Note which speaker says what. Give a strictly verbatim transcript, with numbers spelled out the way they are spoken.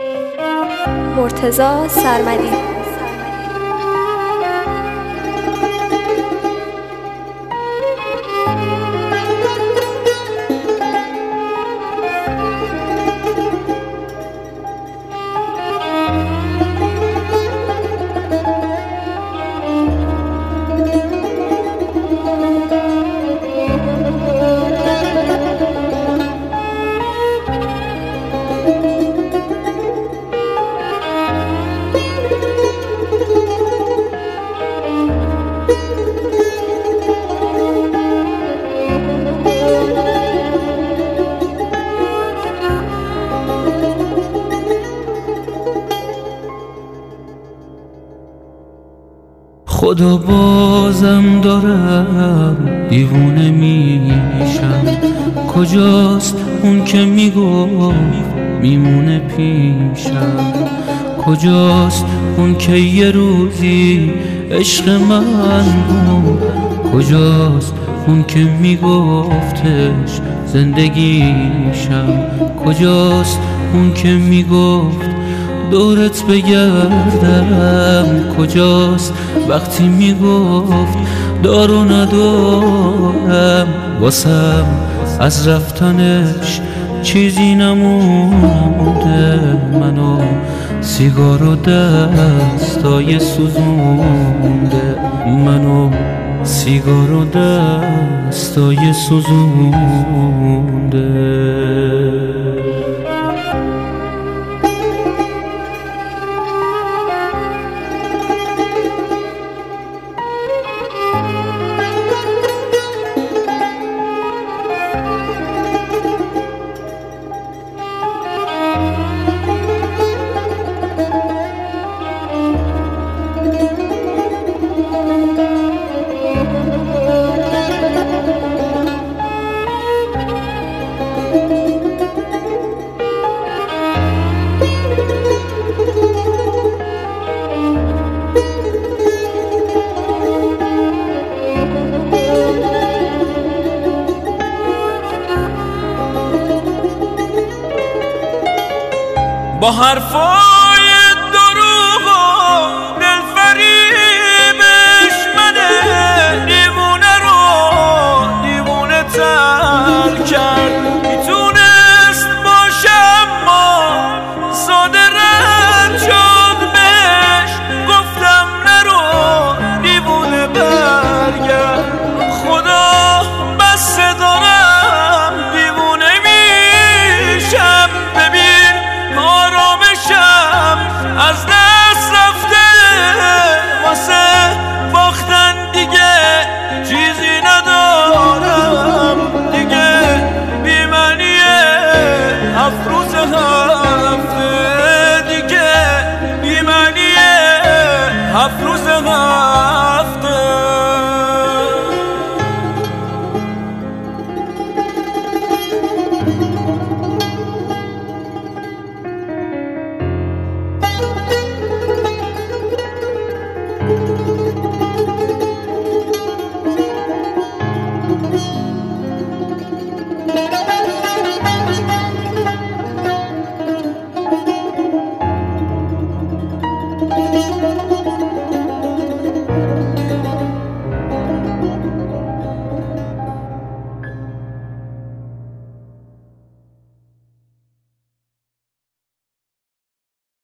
Speaker 1: مرتضی سرمدی.
Speaker 2: خدا بازم دارم دیوونه میشم، کجاست اون که میگفت میمونه پیشم؟ کجاست اون که یه روزی عشق من بود؟ کجاست اون که میگفتش زندگیشم؟ کجاست اون که میگفت دورت بگردم؟ کجاست وقتی میگفت دارو ندارم؟ واسم از رفتنش چیزی نمونده، منو سیگار و دستای سوزونده، منو سیگار و دستای سوزونده.
Speaker 3: با حرفای دروغ و دلفریبش منه دیوونه رو دیوونه تر کرد. میتونست باشه اما ساده رد شد بهش، گفتم نرو دیوونه برگرد. خدا بس دارم دیوونه میشم، ببین آرامشم از دست رفته، واسه باختن دیگه چیزی ندارم دیگه. بی‌معنیه هفت روز هفته دیگه، بی‌معنیه هفت روز